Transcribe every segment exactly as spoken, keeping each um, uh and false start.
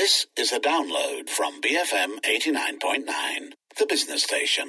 This is a download from B F M eighty-nine point nine, the business station.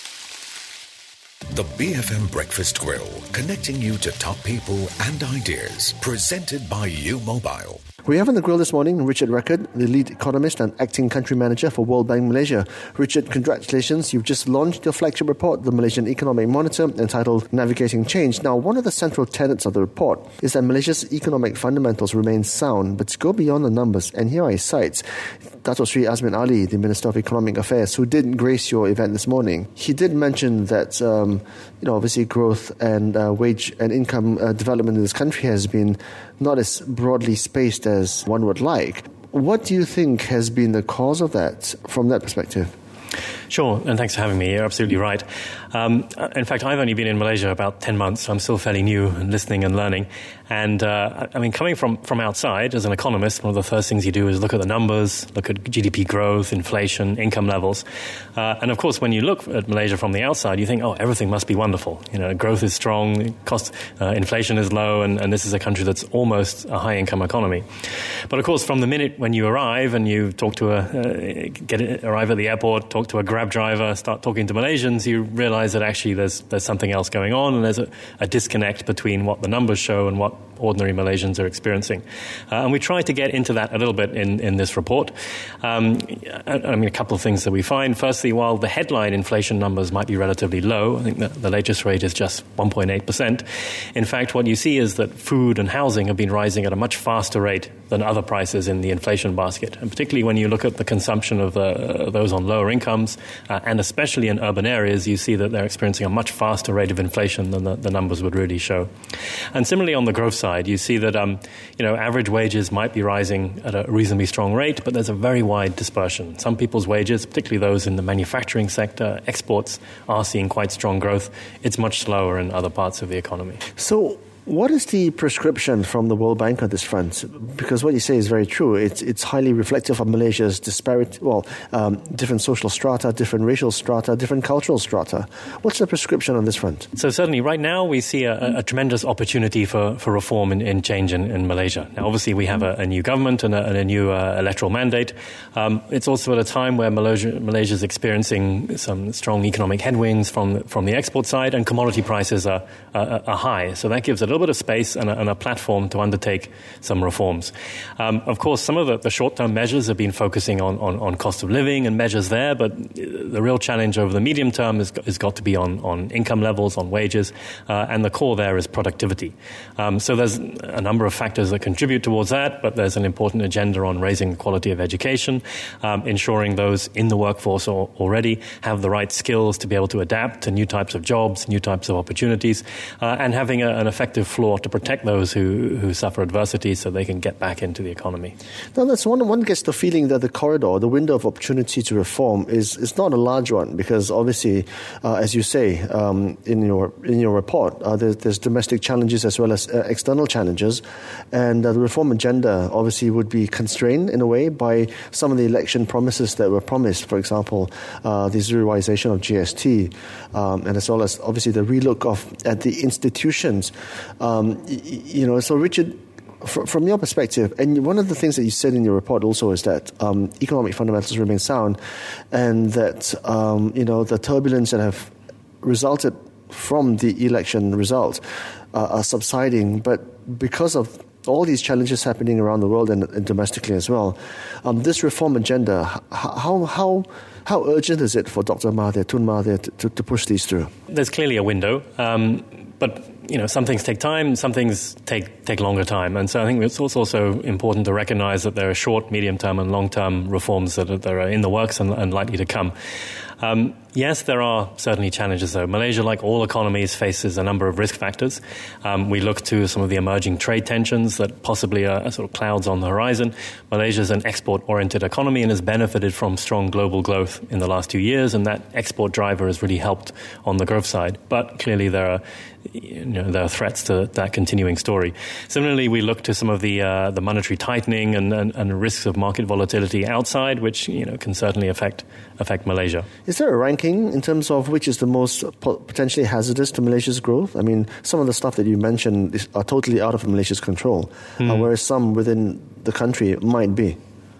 The B F M Breakfast Grill, connecting you to top people and ideas. Presented by U Mobile. We have on the grill this morning Richard Record, the lead economist and acting country manager for World Bank Malaysia. Richard, congratulations. You've just launched your flagship report, the Malaysian Economic Monitor, entitled Navigating Change. Now, one of the central tenets of the report is that Malaysia's economic fundamentals remain sound, but go beyond the numbers. And here are his cites. Dato Sri Azmin Ali, the Minister of Economic Affairs, who did grace your event this morning, he did mention that, um, you know, obviously growth and uh, wage and income uh, development in this country has been not as broadly spaced as one would like. What do you think has been the cause of that from that perspective? Sure, and thanks for having me. You're absolutely right. Um, in fact, I've only been in Malaysia about ten months, so I'm still fairly new and listening and learning. And, uh, I mean, coming from, from outside, as an economist, one of the first things you do is look at the numbers, look at G D P growth, inflation, income levels. Uh, and, of course, when you look at Malaysia from the outside, you think, oh, everything must be wonderful. You know, growth is strong, cost, uh, inflation is low, and, and this is a country that's almost a high-income economy. But, of course, from the minute when you arrive and you talk to a, uh, get it, arrive at the airport, talk to a Grab driver, start talking to Malaysians, you realize that actually there's there's something else going on, and there's a, a disconnect between what the numbers show and what ordinary Malaysians are experiencing. Uh, and we try to get into that a little bit in, in this report. Um, I, I mean, a couple of things that we find. Firstly, while the headline inflation numbers might be relatively low, I think that the latest rate is just one point eight percent. In fact, what you see is that food and housing have been rising at a much faster rate than other prices in the inflation basket. And particularly when you look at the consumption of uh, those on lower incomes, uh, and especially in urban areas, you see that they're experiencing a much faster rate of inflation than the, the numbers would really show. And similarly on the growth side, you see that um, you know, average wages might be rising at a reasonably strong rate, but there's a very wide dispersion. Some people's wages, particularly those in the manufacturing sector, exports, are seeing quite strong growth. It's much slower in other parts of the economy. So, what is the prescription from the World Bank on this front? Because what you say is very true. It's it's highly reflective of Malaysia's disparate, well, um, different social strata, different racial strata, different cultural strata. What's the prescription on this front? So certainly right now we see a, a tremendous opportunity for, for reform and, and change in, in Malaysia. Now obviously we have a, a new government and a, and a new uh, electoral mandate. Um, it's also at a time where Malaysia Malaysia is experiencing some strong economic headwinds from, from the export side, and commodity prices are, are, are high. So that gives a little bit of space and a, and a platform to undertake some reforms. Um, of course, some of the, the short-term measures have been focusing on, on, on cost of living and measures there, but the real challenge over the medium term has, has got to be on, on income levels, on wages, uh, and the core there is productivity. Um, so there's a number of factors that contribute towards that, but there's an important agenda on raising the quality of education, um, ensuring those in the workforce or, already have the right skills to be able to adapt to new types of jobs, new types of opportunities, uh, and having a, an effective floor to protect those who, who suffer adversity so they can get back into the economy. Now, that's one, one gets the feeling that the corridor, the window of opportunity to reform is, is not a large one, because obviously, uh, as you say um, in your in your report, uh, there's, there's domestic challenges as well as uh, external challenges, and uh, the reform agenda obviously would be constrained in a way by some of the election promises that were promised, for example, uh, the zeroization of G S T, um, and as well as obviously the relook of at the institutions. Um, y- you know, so Richard, fr- from your perspective, and one of the things that you said in your report also is that um, economic fundamentals remain sound, and that um, you know the turbulence that have resulted from the election result uh, are subsiding, but because of all these challenges happening around the world and, and domestically as well, um, this reform agenda, how how how urgent is it for Doctor Mahathir, Tun Mahathir, to, to, to push these through? There's clearly a window, um, but you know, some things take time, some things take take longer time. And so I think it's also important to recognize that there are short, medium-term and long-term reforms that are, that are in the works and, and likely to come. Um, yes, there are certainly challenges, though. Malaysia, like all economies, faces a number of risk factors. Um, we look to some of the emerging trade tensions that possibly are sort of clouds on the horizon. Malaysia is an export-oriented economy and has benefited from strong global growth in the last two years, and that export driver has really helped on the growth side. But clearly there are you know, there are threats to that continuing story. Similarly, we look to some of the uh, the monetary tightening and, and, and risks of market volatility outside, which you know can certainly affect affect Malaysia. Is there a ranking in terms of which is the most potentially hazardous to Malaysia's growth? I mean, some of the stuff that you mentioned is, are totally out of Malaysia's control, mm. uh, whereas some within the country might be. I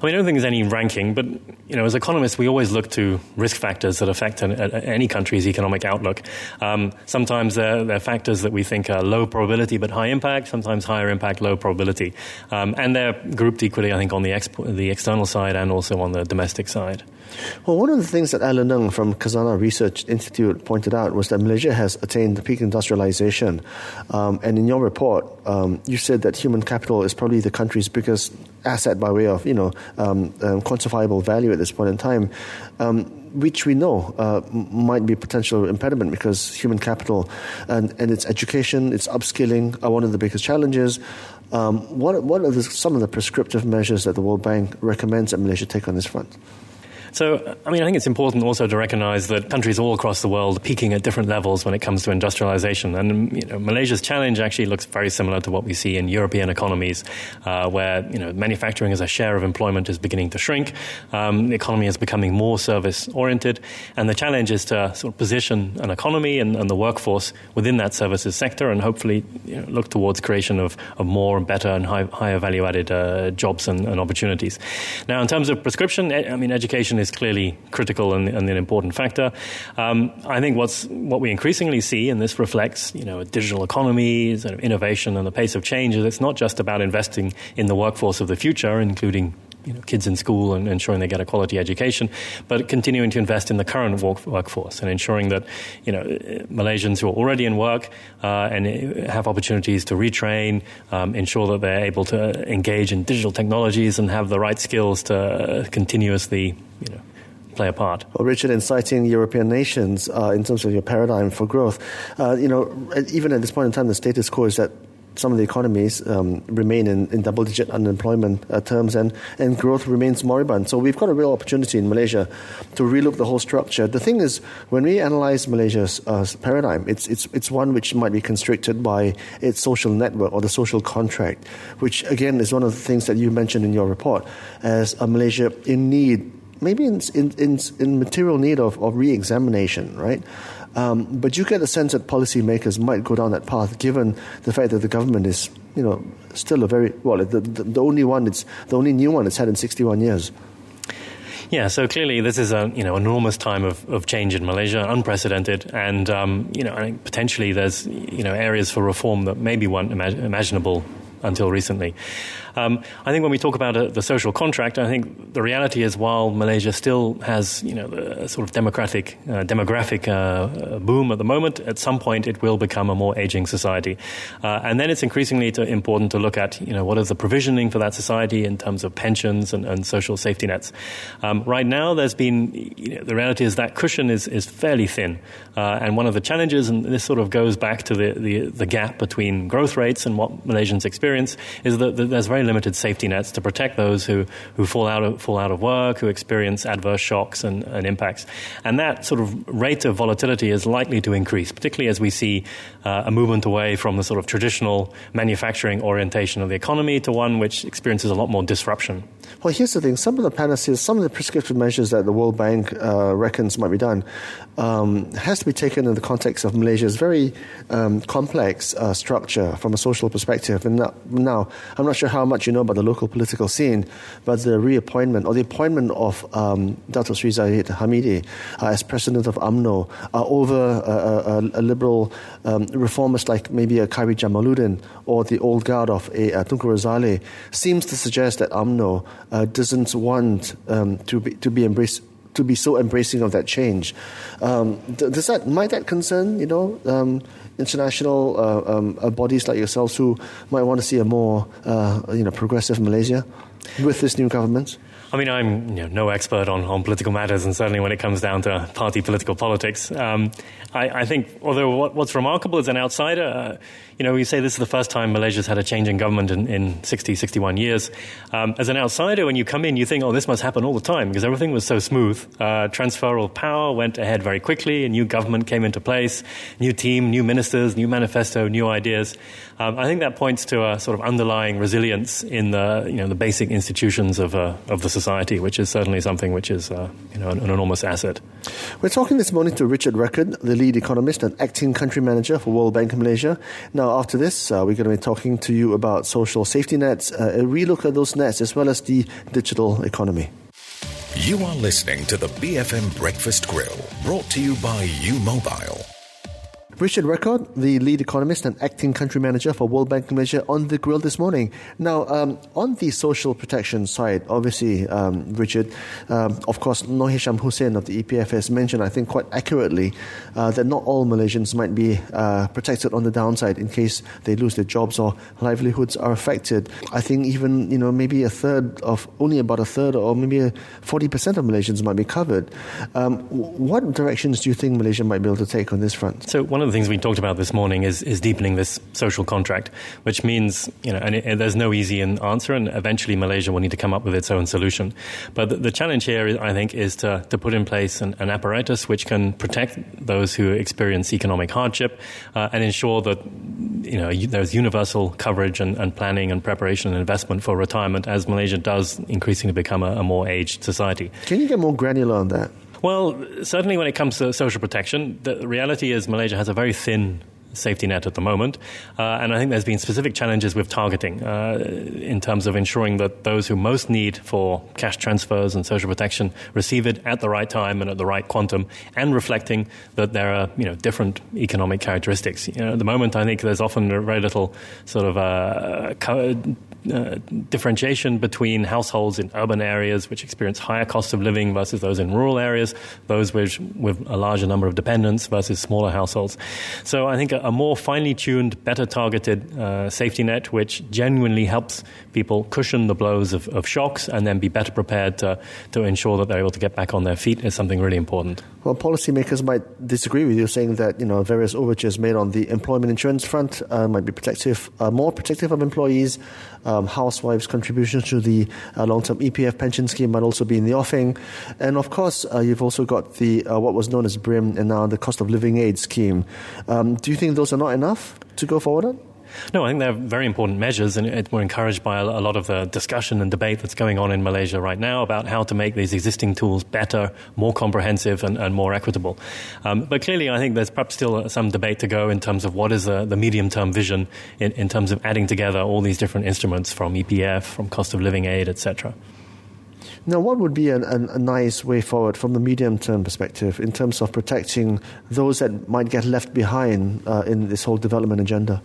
I mean, I don't think there's any ranking, but, you know, as economists, we always look to risk factors that affect an, a, any country's economic outlook. Um, sometimes they're, they're factors that we think are low probability but high impact, sometimes higher impact, low probability. Um, and they're grouped equally, I think, on the, expo- the external side and also on the domestic side. Well, one of the things that Alan Ng from Khazanah Research Institute pointed out was that Malaysia has attained the peak industrialization. Um, and in your report, um, you said that human capital is probably the country's biggest asset by way of, you know, um, um, quantifiable value at this point in time, um, which we know uh, might be a potential impediment because human capital and, and its education, its upskilling are one of the biggest challenges. Um, what, what are the, some of the prescriptive measures that the World Bank recommends that Malaysia take on this front? So, I mean, I think it's important also to recognize that countries all across the world are peaking at different levels when it comes to industrialization. And, you know, Malaysia's challenge actually looks very similar to what we see in European economies, uh, where, you know, manufacturing as a share of employment is beginning to shrink. Um, the economy is becoming more service-oriented. And the challenge is to sort of position an economy and, and the workforce within that services sector and hopefully, you know, look towards creation of, of more and better and high, higher value-added uh, jobs and, and opportunities. Now, in terms of prescription, I mean, education is is clearly critical and, and an important factor. Um, I think what's what we increasingly see, and this reflects, you know, a digital economy, sort of innovation and the pace of change, is it's not just about investing in the workforce of the future, including, you know, kids in school and ensuring they get a quality education, but continuing to invest in the current work, workforce and ensuring that, you know, Malaysians who are already in work uh, and have opportunities to retrain, um, ensure that they're able to engage in digital technologies and have the right skills to continuously, you know, play a part. Well, Richard, in citing European nations uh, in terms of your paradigm for growth, uh, you know, even at this point in time, the status quo is that some of the economies um, remain in, in double-digit unemployment uh, terms and, and growth remains moribund. So we've got a real opportunity in Malaysia to relook the whole structure. The thing is, when we analyze Malaysia's uh, paradigm, it's, it's, it's one which might be constricted by its social network or the social contract, which, again, is one of the things that you mentioned in your report as a Malaysia in need, maybe in, in, in, in material need of, of re-examination, right? Um, but you get a sense that policymakers might go down that path, given the fact that the government is, you know, still a very well the, the, the only one it's the only new one it's had in sixty-one years. Yeah, so clearly this is a, you know, enormous time of, of change in Malaysia, unprecedented, and um, you know, I think potentially there's, you know, areas for reform that maybe weren't imag- imaginable until recently. Um, I think when we talk about a, the social contract, I think the reality is while Malaysia still has, you know, a sort of democratic, uh, demographic uh, boom at the moment, at some point it will become a more aging society. Uh, and then it's increasingly to, important to look at, you know, what is the provisioning for that society in terms of pensions and, and social safety nets. Um, right now there's been, you know, the reality is that cushion is, is fairly thin. Uh, and one of the challenges, and this sort of goes back to the, the, the gap between growth rates and what Malaysians experience, is that, that there's very limited safety nets to protect those who, who fall out of fall out of work, who experience adverse shocks and, and impacts. And that sort of rate of volatility is likely to increase, particularly as we see uh, a movement away from the sort of traditional manufacturing orientation of the economy to one which experiences a lot more disruption. Well, here's the thing. Some of the panaceas, some of the prescriptive measures that the World Bank uh, reckons might be done um, has to be taken in the context of Malaysia's very um, complex uh, structure from a social perspective. And now, now, I'm not sure how much you know about the local political scene, but the reappointment or the appointment of um, Dato Sri Zahid Hamidi uh, as president of U M N O uh, over uh, a, a liberal um, reformist like maybe a Khairi Jamaluddin or the old guard of a uh, Tunku Razali seems to suggest that U M N O uh, doesn't want um, to be to be embraced. to be so embracing of that change. Um, does that, might that concern, you know, um, international uh, um, uh, bodies like yourselves who might want to see a more, uh, you know, progressive Malaysia with this new government? I mean, I'm, you know, no expert on, on political matters, and certainly when it comes down to party political politics. Um, I, I think, although what, what's remarkable as an outsider, uh, you know, we say this is the first time Malaysia's had a change in government in, in sixty, sixty-one years. Um, as an outsider, when you come in, you think, oh, this must happen all the time, because everything was so smooth. Uh, transfer of power went ahead very quickly, a new government came into place, new team, new ministers, new manifesto, new ideas. Um, I think that points to a sort of underlying resilience in the, you know, the basic institutions of, uh, of the society. society, which is certainly something which is uh, you know, an, an enormous asset. We're talking this morning to Richard Record, the lead economist and acting country manager for World Bank Malaysia. Now, after this, uh, we're going to be talking to you about social safety nets, uh, a relook at those nets, as well as the digital economy. You are listening to the B F M Breakfast Grill, brought to you by U Mobile. Richard Record, the lead economist and acting country manager for World Bank Malaysia, on the grill this morning. Now, um, on the social protection side, obviously, um, Richard, um, of course, Noor Hisham Hussain of the E P F has mentioned, I think quite accurately, uh, that not all Malaysians might be uh, protected on the downside in case they lose their jobs or livelihoods are affected. I think even, you know, maybe a third of, only about a third or maybe forty percent of Malaysians might be covered. Um, what directions do you think Malaysia might be able to take on this front? So one of the things we talked about this morning is, is deepening this social contract, which means, you know, and, it, and there's no easy answer, and eventually Malaysia will need to come up with its own solution. But the, the challenge here, I think, is to, to put in place an, an apparatus which can protect those who experience economic hardship uh, and ensure that, you know, there's universal coverage and, and planning and preparation and investment for retirement as Malaysia does increasingly become a, a more aged society. Can you get more granular on that? Well, certainly when it comes to social protection, the reality is Malaysia has a very thin safety net at the moment, uh, and I think there's been specific challenges with targeting uh, in terms of ensuring that those who most need for cash transfers and social protection receive it at the right time and at the right quantum, and reflecting that there are, you know, different economic characteristics. You know, at the moment, I think there's often very little sort of uh, co- Uh, differentiation between households in urban areas which experience higher costs of living versus those in rural areas, those which, with a larger number of dependents versus smaller households. So I think a, a more finely tuned, better targeted uh, safety net which genuinely helps people cushion the blows of, of shocks and then be better prepared to, to ensure that they're able to get back on their feet is something really important. Well, policymakers might disagree with you, saying that, you know, various overtures made on the employment insurance front uh, might be protective, uh, more protective of employees. Um, housewives' contributions to the uh, long-term E P F pension scheme might also be in the offing. And, of course, uh, you've also got the uh, what was known as B R I M and now the cost of living aid scheme. Um, do you think those are not enough to go forward on? No, I think they're very important measures, and it, we're encouraged by a, a lot of the discussion and debate that's going on in Malaysia right now about how to make these existing tools better, more comprehensive and, and more equitable. Um, but clearly, I think there's perhaps still some debate to go in terms of what is the, the medium-term vision in, in terms of adding together all these different instruments from E P F, from cost of living aid, et cetera. Now, what would be a, a, a nice way forward from the medium-term perspective in terms of protecting those that might get left behind uh, in this whole development agenda?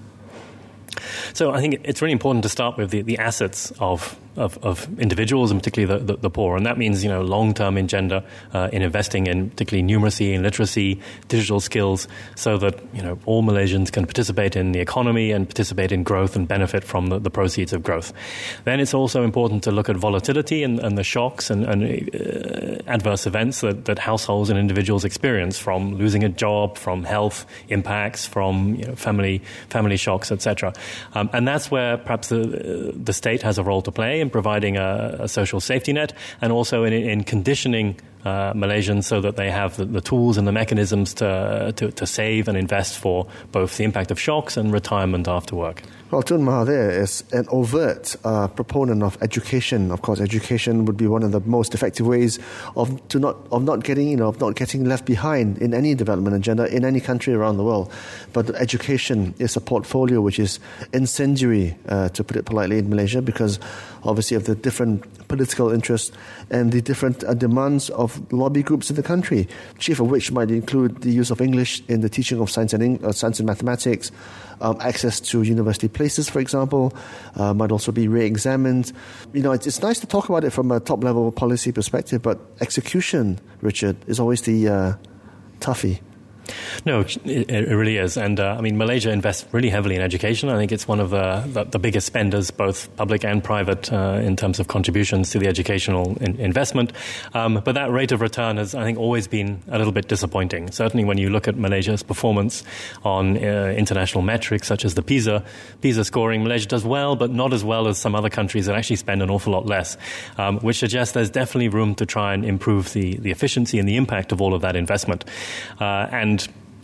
So I think it's really important to start with the, the assets of, of, of individuals, and particularly the, the, the poor. And that means, you know, long-term agenda uh, in investing in particularly numeracy and literacy, digital skills, so that, you know, all Malaysians can participate in the economy and participate in growth and benefit from the, the proceeds of growth. Then it's also important to look at volatility and, and the shocks and, and uh, adverse events that, that households and individuals experience, from losing a job, from health impacts, from, you know, family family shocks, et cetera. Um, and that's where perhaps the, the state has a role to play in providing a, a social safety net, and also in, in conditioning uh, Malaysians so that they have the, the tools and the mechanisms to, to, to save and invest for both the impact of shocks and retirement after work. Well, Tun Mahathir is an overt uh, proponent of education. Of course, education would be one of the most effective ways of to not of not getting you know of not getting left behind in any development agenda in any country around the world. But education is a portfolio which is incendiary, uh, to put it politely, in Malaysia, because obviously of the different political interests and the different uh, demands of lobby groups in the country, chief of which might include the use of English in the teaching of science and Eng- uh, science and mathematics. Um, access to university places, for example, uh, might also be re-examined. You know, it's, it's nice to talk about it from a top-level policy perspective, but execution, Richard, is always the uh, toughie. No, it, it really is. And, uh, I mean, Malaysia invests really heavily in education. I think it's one of the, the, the biggest spenders, both public and private, uh, in terms of contributions to the educational in, investment. Um, but that rate of return has, I think, always been a little bit disappointing. Certainly when you look at Malaysia's performance on uh, international metrics, such as the PISA, PISA scoring, Malaysia does well, but not as well as some other countries that actually spend an awful lot less, um, which suggests there's definitely room to try and improve the, the efficiency and the impact of all of that investment. Uh, and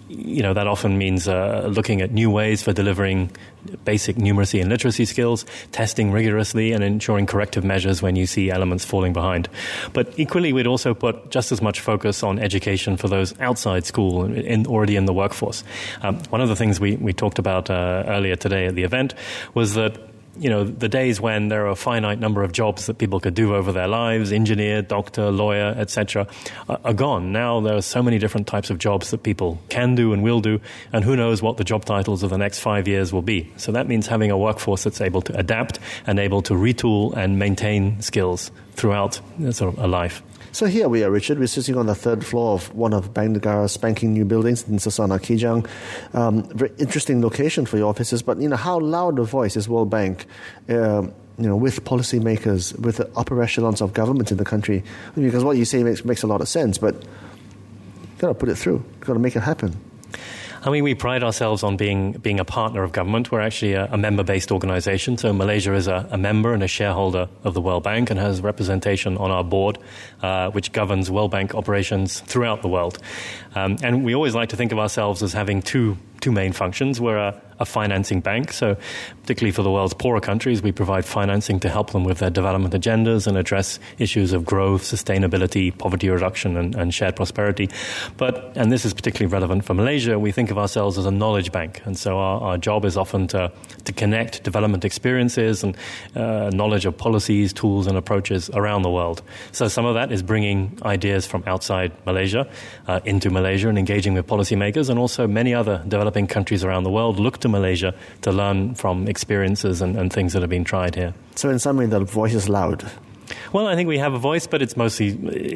you know, that often means uh, looking at new ways for delivering basic numeracy and literacy skills, testing rigorously, and ensuring corrective measures when you see elements falling behind. But equally, we'd also put just as much focus on education for those outside school and in, already in the workforce. Um, one of the things we, we talked about uh, earlier today at the event was that, you know, the days when there are a finite number of jobs that people could do over their lives, engineer, doctor, lawyer, et cetera, are gone. Now there are so many different types of jobs that people can do and will do, and who knows what the job titles of the next five years will be. So that means having a workforce that's able to adapt and able to retool and maintain skills throughout sort of a life. So here we are, Richard. We're sitting on the third floor of one of Bank Negara's spanking new buildings in Sasana, Kijang. Um, very interesting location for your offices. But, you know, how loud a voice is World Bank, uh, you know, with policymakers, with the upper echelons of government in the country? Because what you say makes, makes a lot of sense, but you've got to put it through. You've got to make it happen. I mean, we pride ourselves on being being a partner of government. We're actually a, a member-based organization. So Malaysia is a, a member and a shareholder of the World Bank and has representation on our board, uh, which governs World Bank operations throughout the world. Um, and we always like to think of ourselves as having two two main functions. We're a, a financing bank, so particularly for the world's poorer countries, we provide financing to help them with their development agendas and address issues of growth, sustainability, poverty reduction, and, and shared prosperity. But, and this is particularly relevant for Malaysia, we think of ourselves as a knowledge bank, and so our, our job is often to, to connect development experiences and uh, knowledge of policies, tools, and approaches around the world. So some of that is bringing ideas from outside Malaysia uh, into Malaysia and engaging with policymakers, and also many other developing countries around the world look to Malaysia to learn from experiences and, and things that have been tried here. So in some way, the voice is loud. Well, I think we have a voice, but it's mostly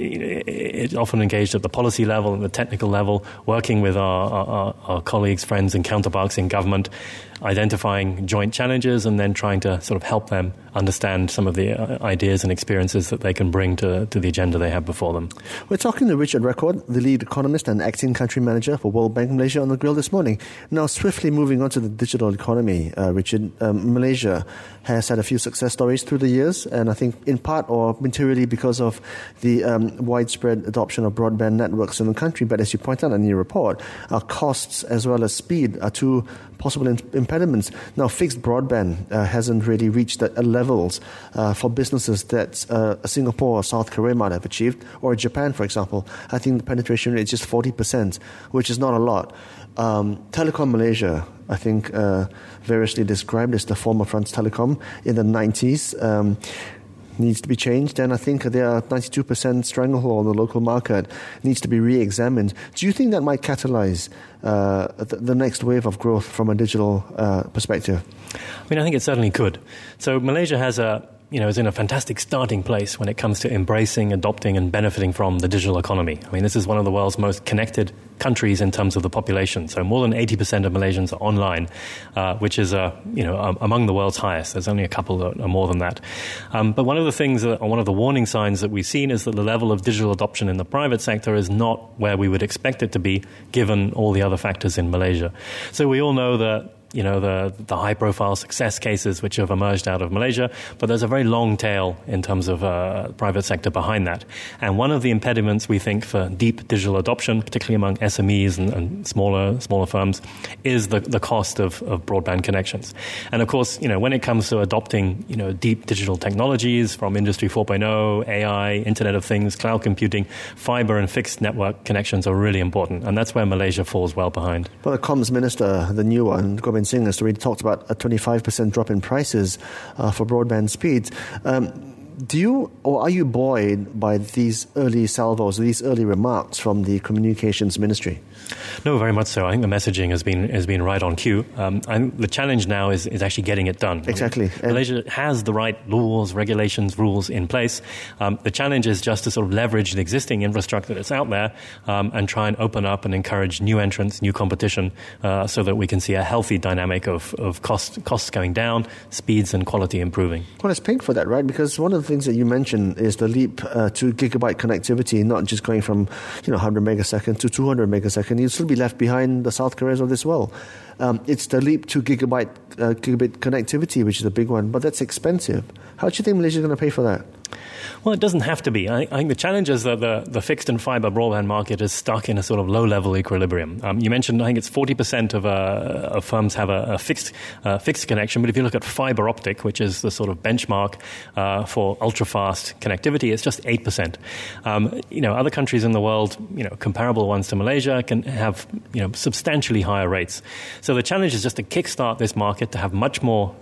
it's often engaged at the policy level and the technical level, working with our, our, our colleagues, friends, and counterparts in government, identifying joint challenges and then trying to sort of help them understand some of the ideas and experiences that they can bring to, to the agenda they have before them. We're talking to Richard Record, the lead economist and acting country manager for World Bank Malaysia on the grill this morning. Now, swiftly moving on to the digital economy, uh, Richard, um, Malaysia has had a few success stories through the years, and I think in part or materially because of the um, widespread adoption of broadband networks in the country. But as you point out in your report, our costs as well as speed are two possible in- impediments. Now, fixed broadband uh, hasn't really reached the levels uh, for businesses that uh, Singapore or South Korea might have achieved, or Japan, for example. I think the penetration rate is just forty percent, which is not a lot. Um, Telecom Malaysia, I think, uh, variously described as the former France Telecom in the nineties, um, needs to be changed, and I think their ninety-two percent stranglehold on the local market needs to be re-examined. Do you think that might catalyze uh, the, the next wave of growth from a digital uh, perspective? I mean, I think it certainly could. So Malaysia has a you know, is in a fantastic starting place when it comes to embracing, adopting, and benefiting from the digital economy. I mean, this is one of the world's most connected countries in terms of the population. So more than eighty percent of Malaysians are online, uh, which is, uh, you know, um, among the world's highest. There's only a couple that are more than that. Um, but one of the things, that, or one of the warning signs that we've seen is that the level of digital adoption in the private sector is not where we would expect it to be, given all the other factors in Malaysia. So we all know that, you know, the, the high-profile success cases which have emerged out of Malaysia, but there's a very long tail in terms of uh, private sector behind that. And one of the impediments, we think, for deep digital adoption, particularly among S M Es and, and smaller smaller firms, is the, the cost of, of broadband connections. And, of course, you know, when it comes to adopting, you know, deep digital technologies from Industry four point oh, A I, Internet of Things, cloud computing, fiber and fixed network connections are really important, and that's where Malaysia falls well behind. Well, the comms minister, the new one, Gobind Singh, has already talked about a twenty-five percent drop in prices uh, for broadband speeds. Um, do you, or are you buoyed by these early salvos, these early remarks from the Communications Ministry? No, very much so. I think the messaging has been has been right on cue. Um, I think the challenge now is, is actually getting it done. Exactly. I mean, Malaysia has the right laws, regulations, rules in place. Um, the challenge is just to sort of leverage the existing infrastructure that's out there um, and try and open up and encourage new entrants, new competition, uh, so that we can see a healthy dynamic of, of cost, costs going down, speeds and quality improving. Well, it's pink for that, right? Because one of the things that you mentioned is the leap uh, to gigabyte connectivity, not just going from, you know, one hundred megaseconds to two hundred megaseconds. You'll still be left behind the South Koreas of this world. Um, it's the leap to gigabyte uh, gigabit connectivity, which is a big one, but that's expensive. How do you think Malaysia is going to pay for that? Well, it doesn't have to be. I, I think the challenge is that the, the fixed and fiber broadband market is stuck in a sort of low-level equilibrium. Um, you mentioned, I think it's forty percent of, uh, of firms have a, a fixed uh, fixed connection, but if you look at fiber optic, which is the sort of benchmark uh, for ultra-fast connectivity, it's just eight percent. Um, you know, other countries in the world, you know, comparable ones to Malaysia, can have, you know, substantially higher rates. So the challenge is just to kickstart this market to have much more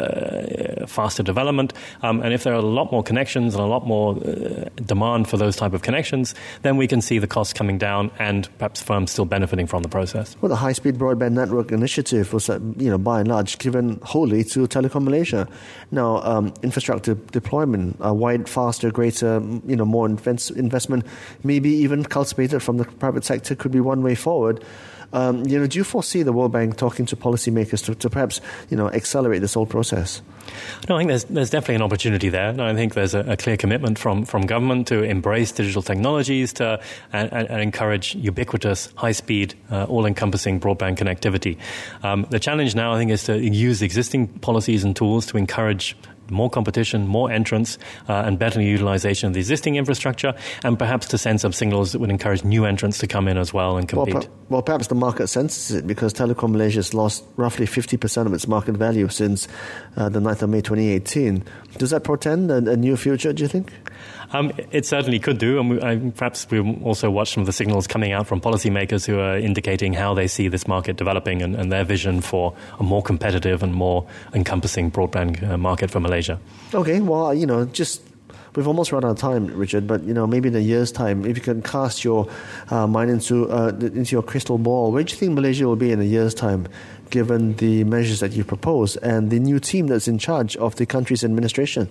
uh, faster development. Um, and if there are a lot more connections and a lot more uh, demand for those type of connections, then we can see the costs coming down and perhaps firms still benefiting from the process. Well, the high-speed broadband network initiative was, uh, you know, by and large given wholly to Telekom Malaysia. Now, um, infrastructure deployment, uh, wide, faster, greater, you know, more invest- investment, maybe even cultivated from the private sector could be one way forward. Um, you know, do you foresee the World Bank talking to policymakers to, to perhaps, you know, accelerate this whole process? No, I think there's there's definitely an opportunity there. And I think there's a, a clear commitment from, from government to embrace digital technologies to and, and, and encourage ubiquitous, high-speed, uh, all-encompassing broadband connectivity. Um, the challenge now, I think, is to use existing policies and tools to encourage more competition, more entrants, uh, and better utilization of the existing infrastructure, and perhaps to send some signals that would encourage new entrants to come in as well and compete. Well, per- well perhaps the market senses it because Telekom Malaysia has lost roughly fifty percent of its market value since uh, the ninth of May twenty eighteen. Does that portend a, a new future, do you think? Um, it certainly could do, and we, I, perhaps we'll also watch some of the signals coming out from policymakers who are indicating how they see this market developing and, and their vision for a more competitive and more encompassing broadband uh, market for Malaysia. Okay, well, you know, just we've almost run out of time, Richard, but, you know, maybe in a year's time, if you can cast your uh, mind into, uh, into your crystal ball, where do you think Malaysia will be in a year's time, given the measures that you propose and the new team that's in charge of the country's administration?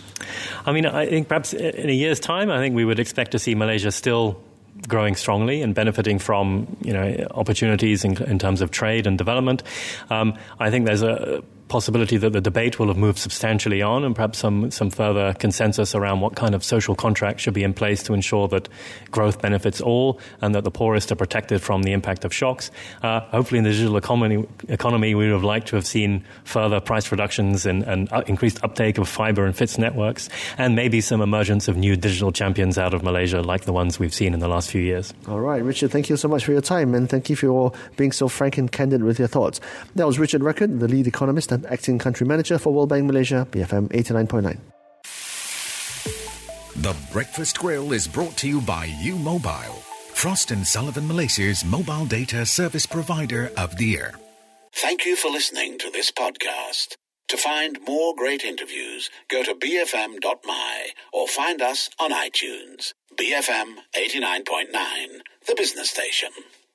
I mean, I think perhaps in a year's time, I think we would expect to see Malaysia still growing strongly and benefiting from, you know, opportunities in, in terms of trade and development. Um, I think there's a possibility that the debate will have moved substantially on and perhaps some, some further consensus around what kind of social contract should be in place to ensure that growth benefits all and that the poorest are protected from the impact of shocks. Uh, hopefully in the digital economy, economy, we would have liked to have seen further price reductions and, and uh, increased uptake of fiber and fixed networks, and maybe some emergence of new digital champions out of Malaysia like the ones we've seen in the last few years. All right, Richard, thank you so much for your time, and thank you for being so frank and candid with your thoughts. That was Richard Record, the lead economist and acting country manager for World Bank Malaysia, B F M eighty-nine point nine. The Breakfast Grill is brought to you by U Mobile, Frost and Sullivan Malaysia's mobile data service provider of the year. Thank you for listening to this podcast. To find more great interviews, go to b f m dot m y or find us on iTunes. B F M eighty-nine point nine, the business station.